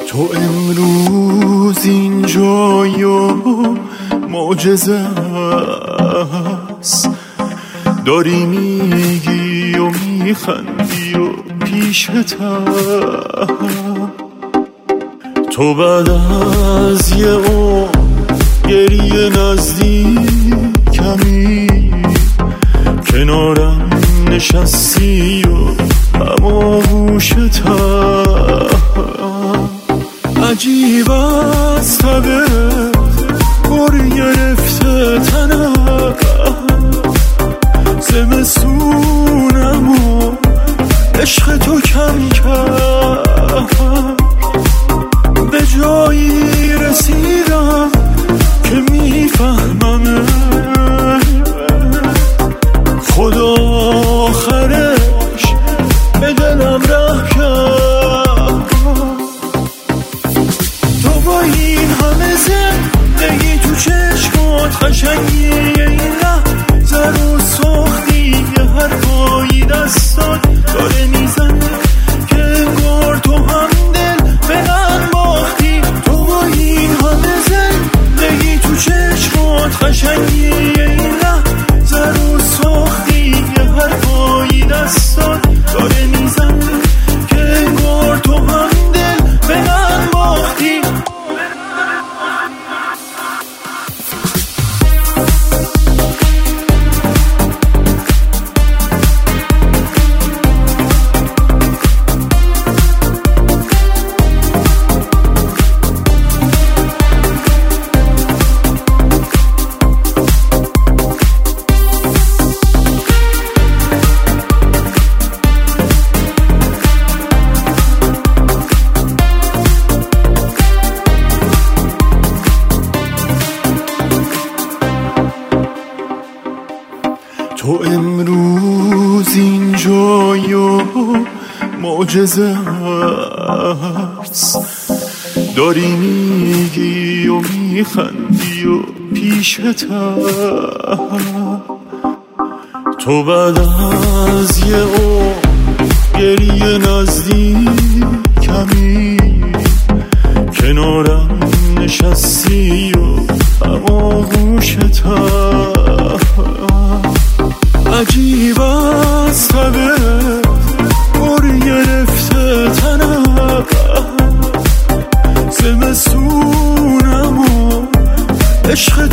تو امروز اینجایی و معجزه است، داری میگی و میخندی و پیشتم. تو بعد از یه عمر گریه نزدیکمی، کنارم نشستی و هماغوشتم. عجیب است طبعت گر گرفته تنم، زمستونم و عشق تو کم کرد. به جایی رسیدم که میفهمم خدا آخرش به دلم ره کرد. تو با این همه زندگی تو چشمات، قشنگی این لحظه رو ساختی، یه حرفایی دستات داره میزنه که انگار تو هم دل به من باختی. تو با این همه زندگی تو چشمات، قشنگی این لحظه رو ساختی، یه حرفایی دستات داره میزنه که انگار تو هم دل به من باختی. تو امروز اینجایی و معجزه است، داری میگی و میخندی و پیشتم. تو بعد از یه عمر گریه نزدیکمی، کنارم نشستی و هماغوشتم. عجیب است طبعت گر گرفته تنم، زمستونم و عشق